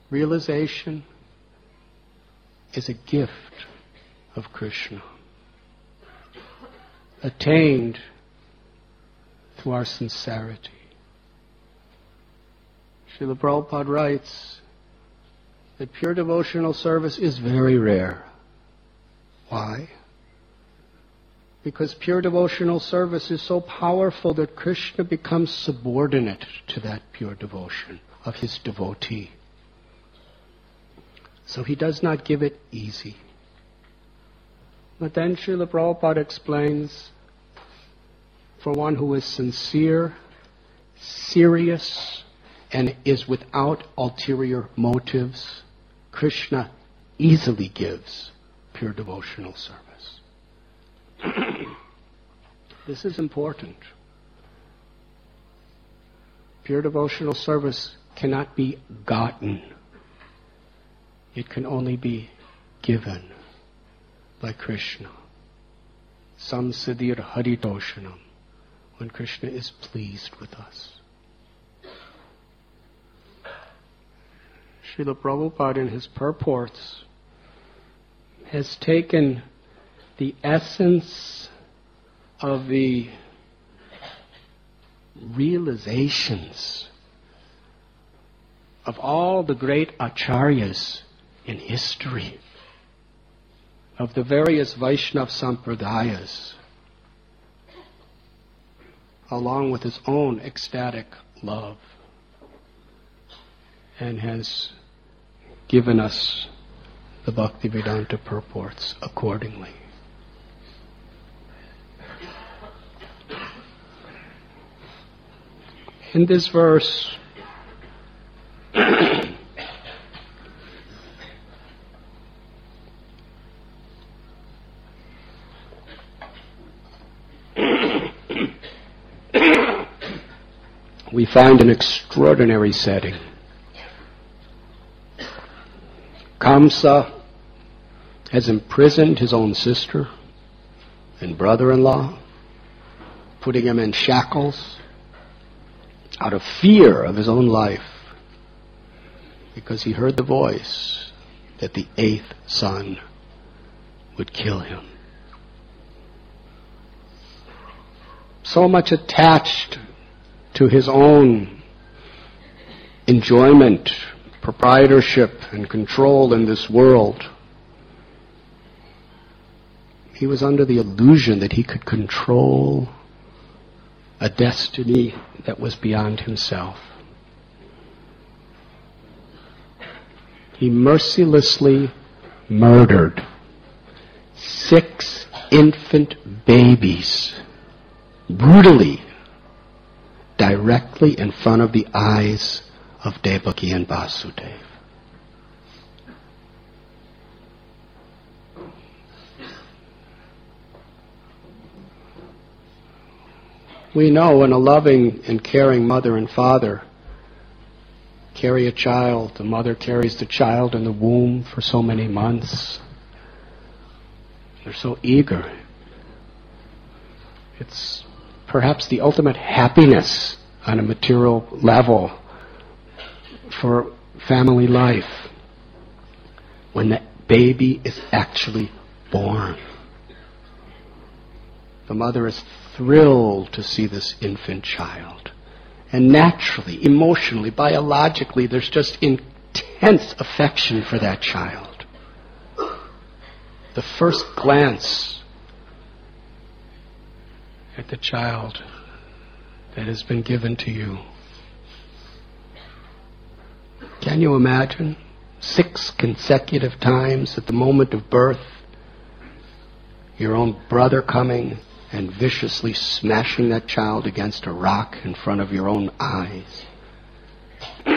Realization is a gift of Krishna, attained through our sincerity. Srila Prabhupada writes that pure devotional service is very rare. Why? Because pure devotional service is so powerful that Krishna becomes subordinate to that pure devotion of his devotee. So he does not give it easy. But then Srila Prabhupada explains, for one who is sincere, serious, and is without ulterior motives, Krishna easily gives pure devotional service. This is important. Pure devotional service cannot be gotten. It can only be given by Krishna. Samsiddhir haritoshanam, when Krishna is pleased with us. Srila Prabhupada in his purports has taken the essence of the realizations of all the great acharyas in history, of the various Vaishnava sampradayas, along with his own ecstatic love, and has given us the Bhaktivedanta purports accordingly. In this verse, we find an extraordinary setting. Kamsa has imprisoned his own sister and brother-in-law, putting him in shackles out of fear of his own life, because he heard the voice that the 8th son would kill him. So much attached to his own enjoyment, proprietorship, and control in this world, he was under the illusion that he could control a destiny that was beyond himself. He mercilessly murdered 6 infant babies, brutally, directly in front of the eyes of Devaki and Vasudeva. We know when a loving and caring mother and father carry a child, the mother carries the child in the womb for so many months. They're so eager. It's perhaps the ultimate happiness on a material level for family life when that baby is actually born. The mother is thrilled to see this infant child. And naturally, emotionally, biologically, there's just intense affection for that child. The first glance at the child that has been given to you. Can you imagine 6 consecutive times at the moment of birth, your own brother coming and viciously smashing that child against a rock in front of your own eyes?